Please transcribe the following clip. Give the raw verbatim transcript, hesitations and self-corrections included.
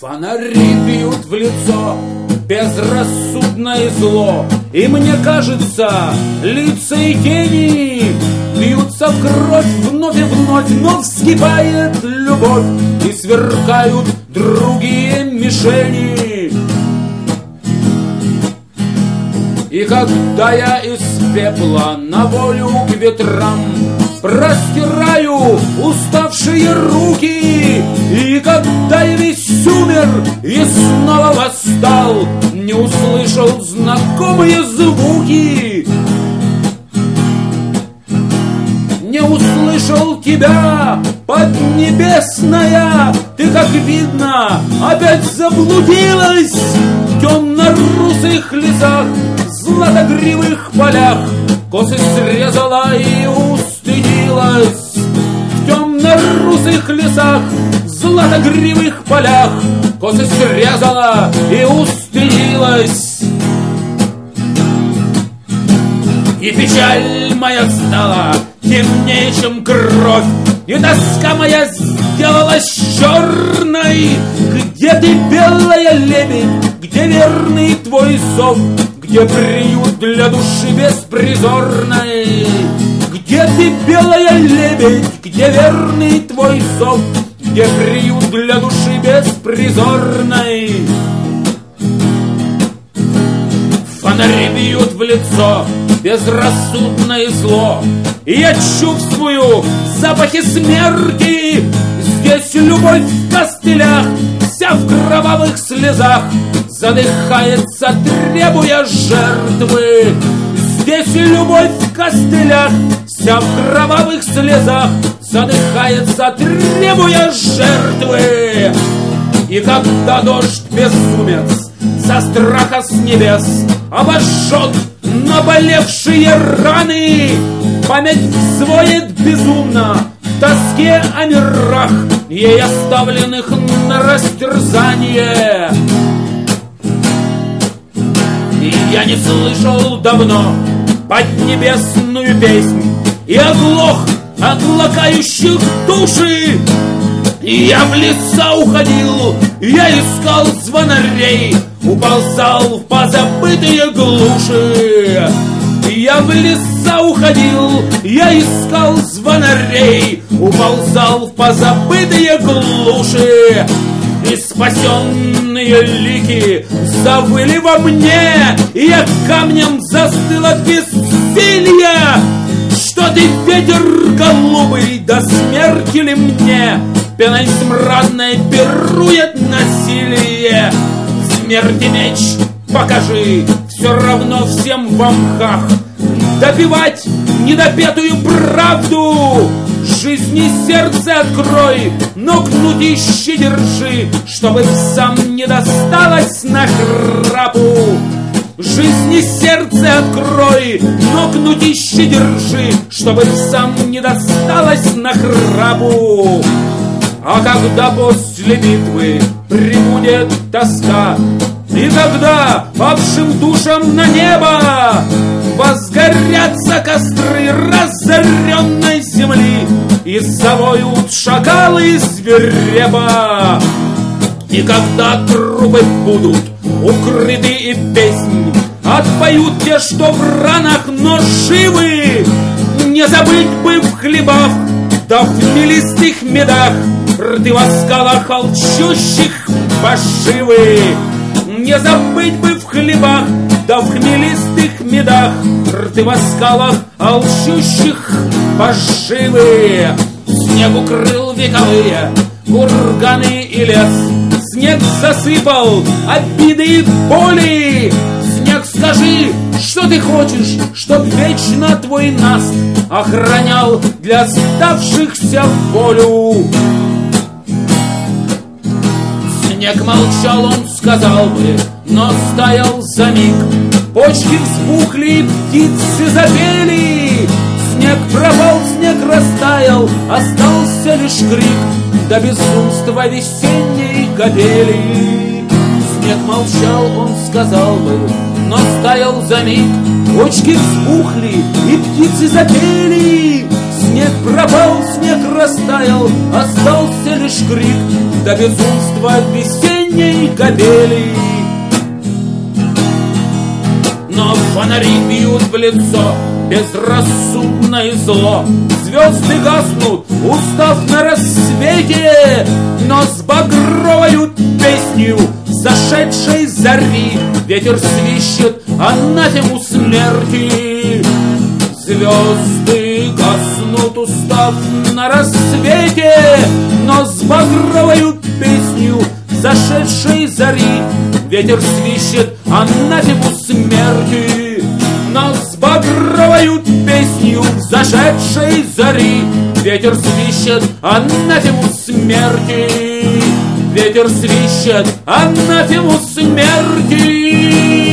Фонари бьют в лицо безрассудное зло, и мне кажется, лица и тени бьются в кровь вновь и вновь, но вскипает любовь, и сверкают другие мишени. И когда я из пепла на волю к ветрам простираю уставшие руки, и когда я весь умер и снова восстал, не услышал знакомые звуки, не услышал тебя, поднебесная. Ты, как видно, опять заблудилась в темно-русых лесах, златогривых полях, косы срезала и устыдилась. В темно-русых лесах, златогривых полях, косы срезала и устыдилась. И печаль моя стала темнее, чем кровь, и тоска моя сделалась черной. Где ты, белая лебедь, где верный твой зов, где приют для души беспризорной? Где ты, белая лебедь, где верный твой зов, где приют для души беспризорной? Фонари бьют в лицо безрассудное зло, и я чувствую запахи смерти. Здесь любовь в костылях, вся в кровавых слезах, задыхается, требуя жертвы. Здесь любовь в костылях, вся в кровавых слезах, задыхается, требуя жертвы. И когда дождь безумец со страха с небес обожжет наболевшие раны, память взвоет безумно в тоске о мирах, ей оставленных на растерзание. И я не слышал давно поднебесную песнь, и оглох от лакающих души. И я в леса уходил, я искал звонарей, уползал в позабытые глуши. Я в леса уходил, я искал звонарей, уползал в позабытые глуши. И спасенные лики завыли во мне, и я камнем застыл от бессилия. Что ты, ветер голубый, до смерти ли мне пеной смрадной пирует насилие? Смерти меч покажи, все равно всем в мхах допивать недопетую правду. Жизни сердце открой, но кнутище держи, чтобы сам не досталось на храпу. Жизни сердце открой, но кнутище держи, чтобы сам не досталось на храпу. А когда после битвы прибудет тоска, и когда павшим душам на небо возгорятся костры разоренной земли, и завоют шакалы свирепо, и когда трупы будут укрыты и песнь отпоют те, что в ранах, но живы, не забыть бы в хлебах, да в мелистых медах, рты во скалах алчущих поживы. Не забыть бы в хлебах, да в хмелистых медах, рты во скалах алчущих поживы. Снег укрыл вековые курганы и лес, снег засыпал обиды и боли. Снег, скажи, что ты хочешь, чтоб вечно твой наст охранял для оставшихся волю? Снег молчал, он сказал бы, но стоял за миг. Почки взбухли, птицы запели. Снег пропал, снег растаял, остался лишь крик до безумства весенней капели. Снег молчал, он сказал бы, но стоял за миг. Почки взбухли, и птицы запели. Снег пропал, снег растаял, остался лишь крик до безумства весенней огней капели. Но фонари бьют в лицо безрассудное зло. Звезды гаснут, устав на рассвете, но с багровою песнью зашедшей зари ветер свищет анафему смерти. Звезды гаснут, устав на рассвете, но с багровою песнью зашедшей зари ветер свищет анафему смерти. Но с багровою песнью зашедшей зари ветер свищет анафему смерти. Ветер свищет анафему смерти.